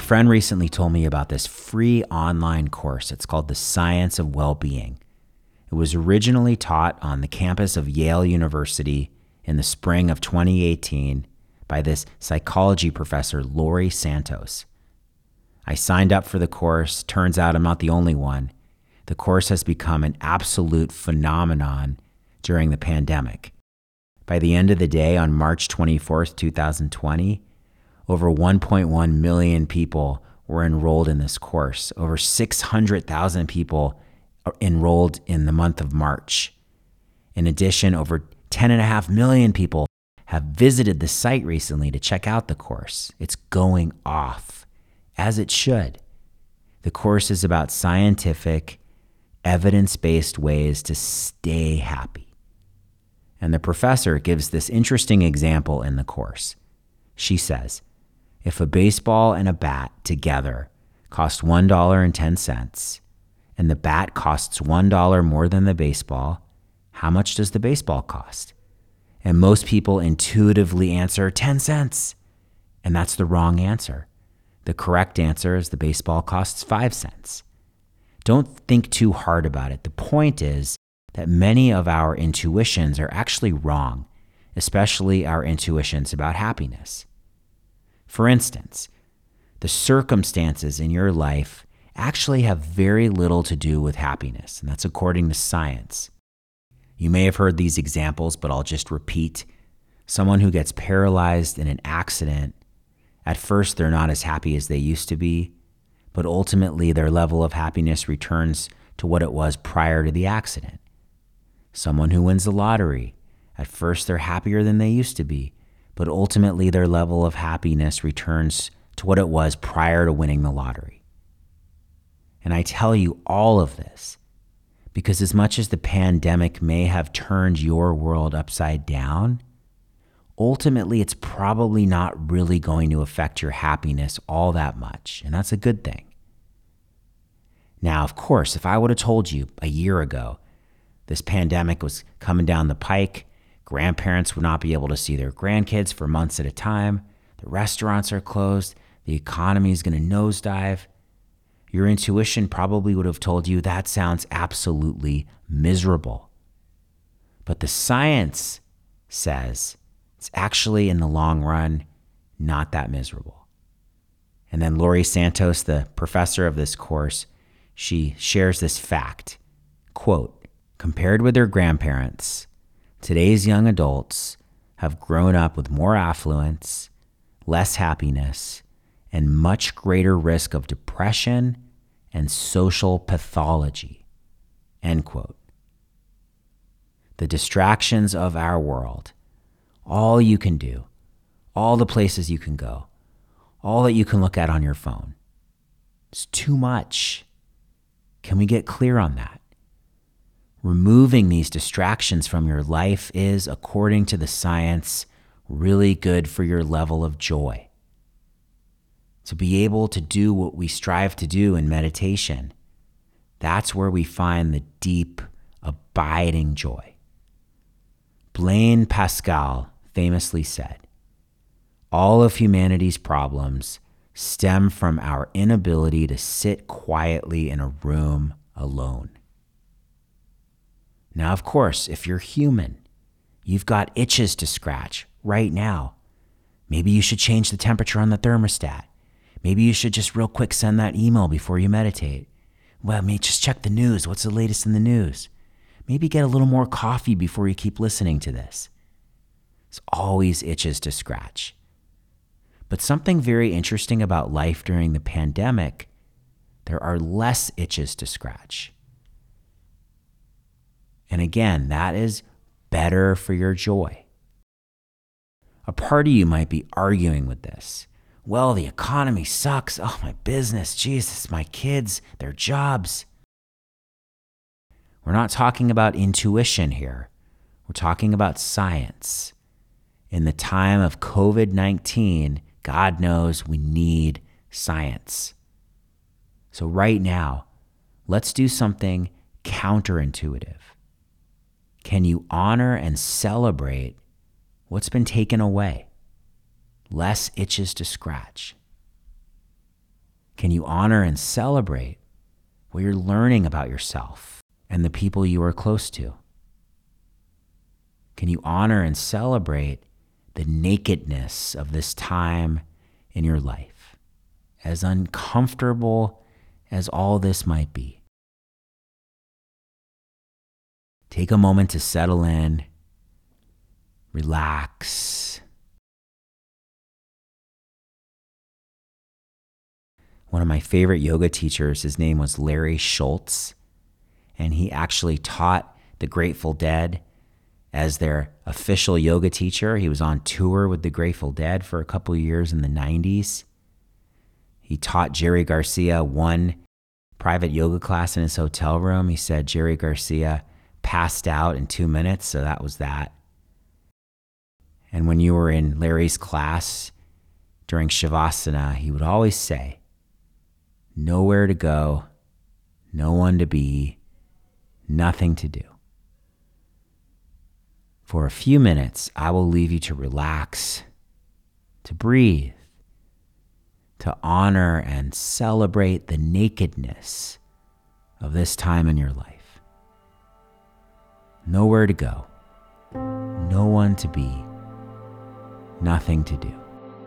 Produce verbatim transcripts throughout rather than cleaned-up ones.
friend recently told me about this free online course. It's called The Science of Well-Being. It was originally taught on the campus of Yale University in the spring of twenty eighteen by this psychology professor, Laurie Santos. I signed up for the course. Turns out I'm not the only one. The course has become an absolute phenomenon during the pandemic. By the end of the day, on March twenty-fourth, twenty twenty, over one point one million people were enrolled in this course. Over six hundred thousand people are enrolled in the month of March. In addition, over ten point five million people have visited the site recently to check out the course. It's going off, as it should. The course is about scientific, evidence-based ways to stay happy. And the professor gives this interesting example in the course. She says, if a baseball and a bat together cost one dollar and ten cents, and the bat costs one dollar more than the baseball, how much does the baseball cost? And most people intuitively answer ten cents. And that's the wrong answer. The correct answer is the baseball costs five cents. Don't think too hard about it. The point is that many of our intuitions are actually wrong, especially our intuitions about happiness. For instance, the circumstances in your life actually have very little to do with happiness, and that's according to science. You may have heard these examples, but I'll just repeat. Someone who gets paralyzed in an accident, at first they're not as happy as they used to be, but ultimately their level of happiness returns to what it was prior to the accident. Someone who wins the lottery, at first they're happier than they used to be, but ultimately their level of happiness returns to what it was prior to winning the lottery. And I tell you all of this because as much as the pandemic may have turned your world upside down, ultimately it's probably not really going to affect your happiness all that much, and that's a good thing. Now, of course, if I would have told you a year ago this pandemic was coming down the pike, grandparents would not be able to see their grandkids for months at a time, the restaurants are closed, the economy is going to nosedive, your intuition probably would have told you that sounds absolutely miserable. But the science says it's actually, in the long run, not that miserable. And then Laurie Santos, the professor of this course, she shares this fact, quote, compared with their grandparents, today's young adults have grown up with more affluence, less happiness, and much greater risk of depression and social pathology, end quote. The distractions of our world, all you can do, all the places you can go, all that you can look at on your phone, it's too much. Can we get clear on that? Removing these distractions from your life is, according to the science, really good for your level of joy. To be able to do what we strive to do in meditation, that's where we find the deep, abiding joy. Blaise Pascal famously said, all of humanity's problems stem from our inability to sit quietly in a room alone. Now, of course, if you're human, you've got itches to scratch right now. Maybe you should change the temperature on the thermostat. Maybe you should just real quick send that email before you meditate. Well, maybe just check the news. What's the latest in the news? Maybe get a little more coffee before you keep listening to this. It's always itches to scratch. But something very interesting about life during the pandemic, there are less itches to scratch. And again, that is better for your joy. A part of you might be arguing with this. Well, the economy sucks. Oh, my business, Jesus, my kids, their jobs. We're not talking about intuition here. We're talking about science. In the time of covid nineteen, God knows we need science. So right now, let's do something counterintuitive. Can you honor and celebrate what's been taken away? Less itches to scratch. Can you honor and celebrate what you're learning about yourself and the people you are close to? Can you honor and celebrate the nakedness of this time in your life, as uncomfortable as all this might be? Take a moment to settle in, relax. One of my favorite yoga teachers, his name was Larry Schultz, and he actually taught the Grateful Dead as their official yoga teacher. He was on tour with the Grateful Dead for a couple of years in the nineties. He taught Jerry Garcia one private yoga class in his hotel room. He said Jerry Garcia passed out in two minutes, so that was that. And when you were in Larry's class during Shavasana, he would always say, nowhere to go, no one to be, nothing to do. For a few minutes, I will leave you to relax, to breathe, to honor and celebrate the nakedness of this time in your life. Nowhere to go, no one to be, nothing to do.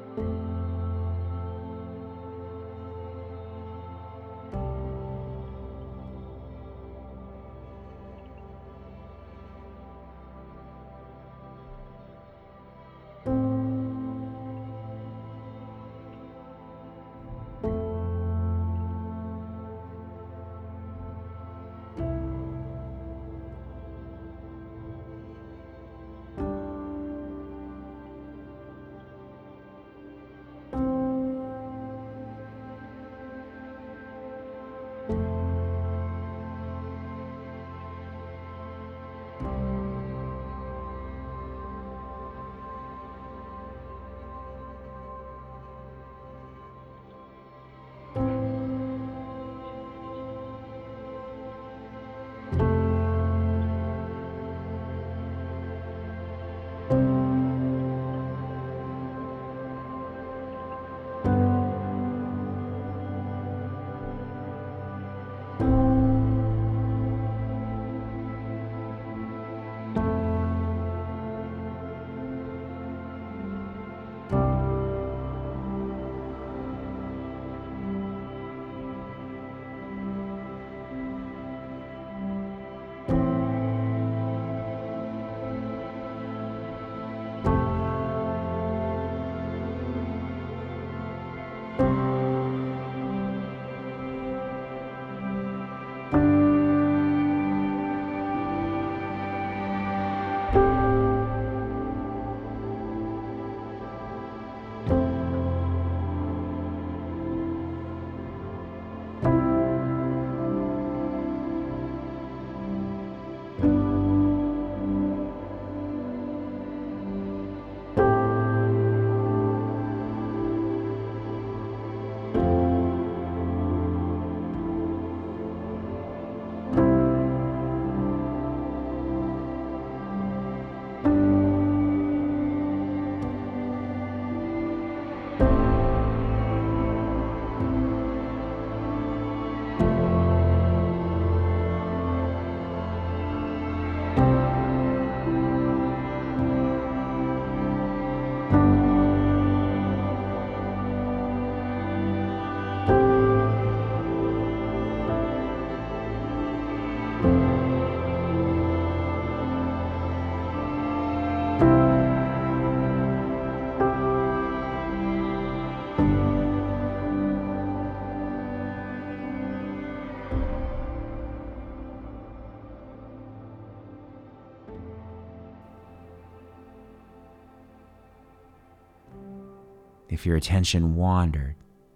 If your attention wandered,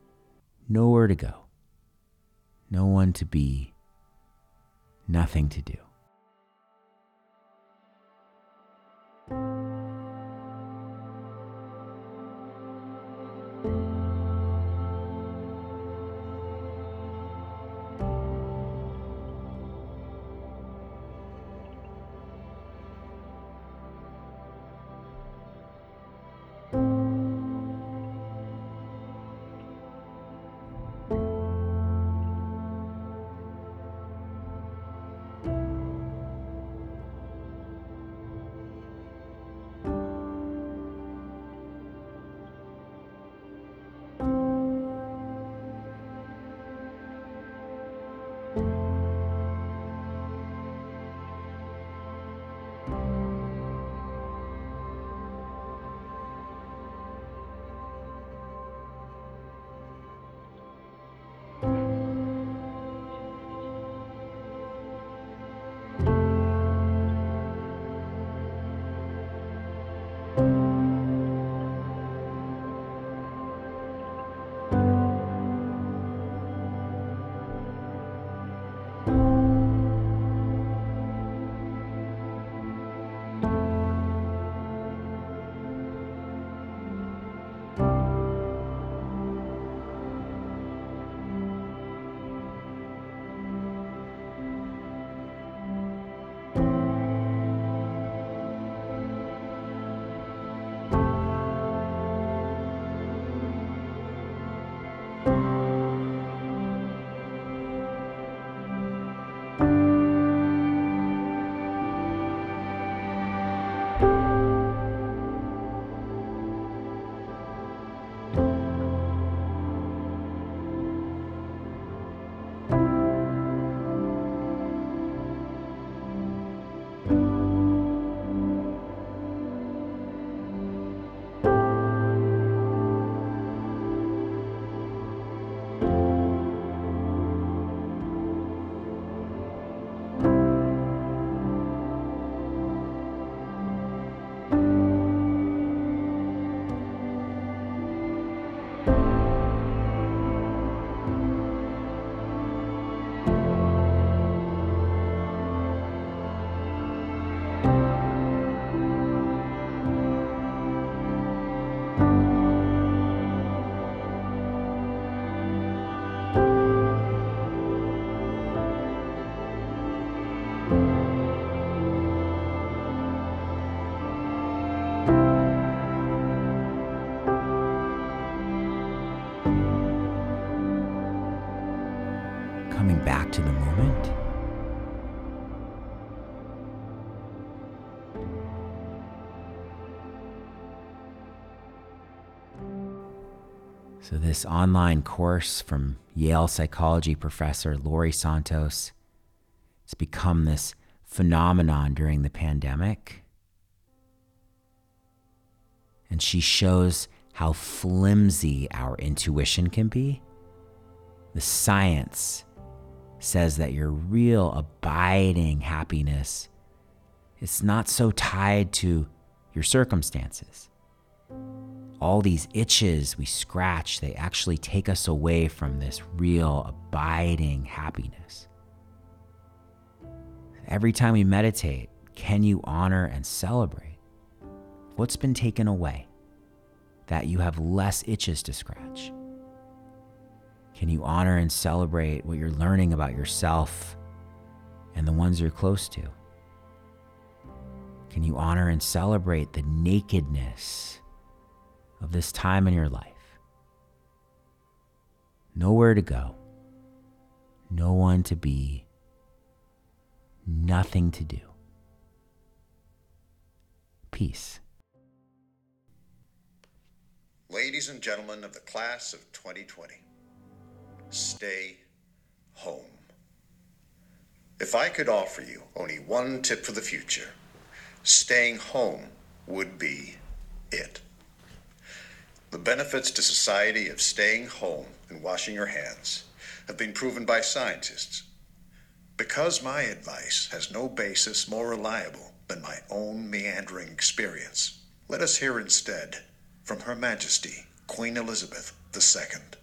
nowhere to go, no one to be, nothing to do. to the moment. So this online course from Yale psychology professor Laurie Santos has become this phenomenon during the pandemic. And she shows how flimsy our intuition can be. The science says that your real abiding happiness is not so tied to your circumstances. All these itches we scratch, they actually take us away from this real abiding happiness. Every time we meditate, can you honor and celebrate what's been taken away, that you have less itches to scratch? Can you honor and celebrate what you're learning about yourself and the ones you're close to? Can you honor and celebrate the nakedness of this time in your life? Nowhere to go, no one to be, nothing to do. Peace. Ladies and gentlemen of the class of twenty twenty, stay home. If I could offer you only one tip for the future, staying home would be it. The benefits to society of staying home and washing your hands have been proven by scientists. Because my advice has no basis more reliable than my own meandering experience, let us hear instead from Her Majesty, Queen Elizabeth the Second.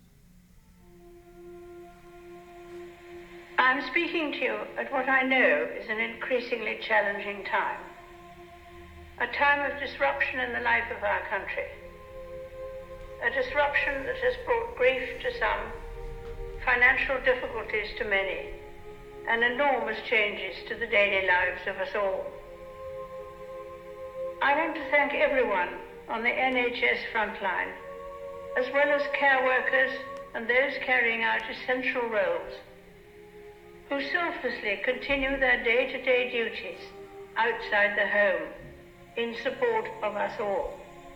I'm speaking to you at what I know is an increasingly challenging time. A time of disruption in the life of our country. A disruption that has brought grief to some, financial difficulties to many, and enormous changes to the daily lives of us all. I want to thank everyone on the N H S frontline, as well as care workers and those carrying out essential roles, who selflessly continue their day-to-day duties outside the home in support of us all.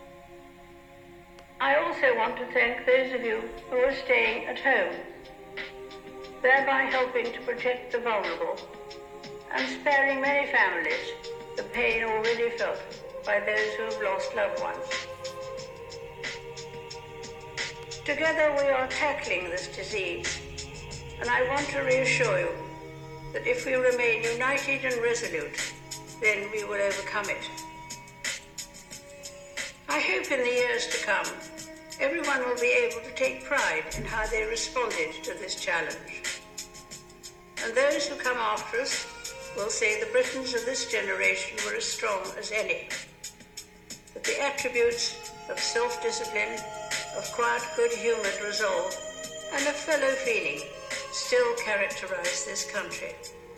I also want to thank those of you who are staying at home, thereby helping to protect the vulnerable and sparing many families the pain already felt by those who have lost loved ones. Together we are tackling this disease, and I want to reassure you that if we remain united and resolute, then we will overcome it. I hope in the years to come, everyone will be able to take pride in how they responded to this challenge. And those who come after us will say the Britons of this generation were as strong as any. That the attributes of self-discipline, of quiet, good-humoured resolve, and of fellow feeling still characterize this country.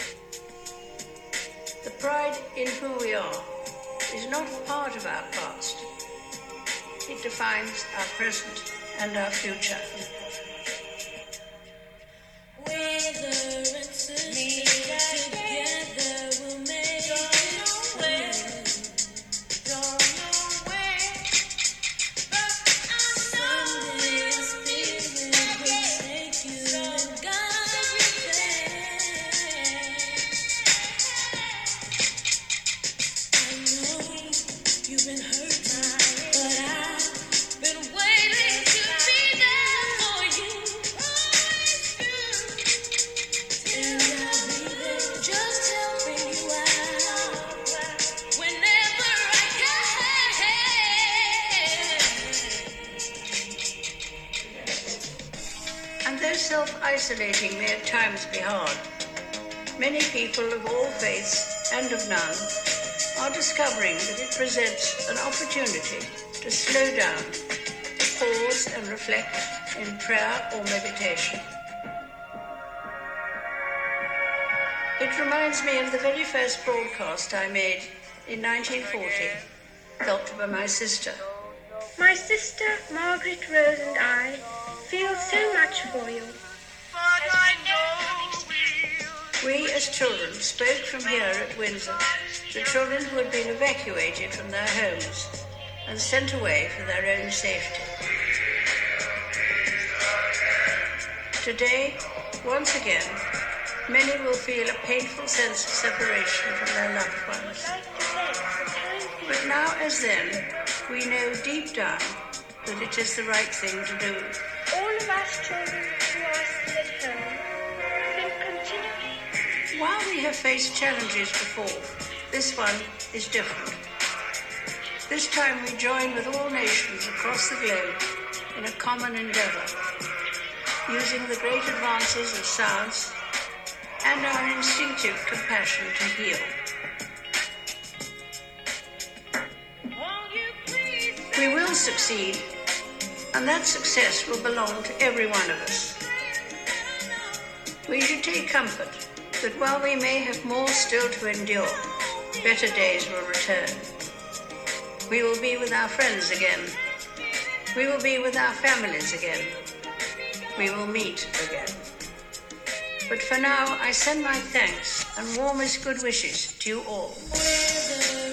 The pride in who we are is not part of our past. It defines our present and our future. Self-isolating may at times be hard. Many people of all faiths and of none are discovering that it presents an opportunity to slow down, pause and reflect in prayer or meditation. It reminds me of the very first broadcast I made in nineteen forty, helped by my sister. My sister, Margaret Rose, and I feel so much for you. But I know We as children spoke from here at Windsor to children who had been evacuated from their homes and sent away for their own safety. Today, once again, many will feel a painful sense of separation from their loved ones. But now as then, we know deep down that it is the right thing to do. All of us children who are still at home think continually. While we have faced challenges before, this one is different. This time we join with all nations across the globe in a common endeavor, using the great advances of science and our instinctive compassion to heal. We will succeed, and that success will belong to every one of us. We should take comfort that while we may have more still to endure, better days will return. We will be with our friends again. We will be with our families again. We will meet again. But for now, I send my thanks and warmest good wishes to you all.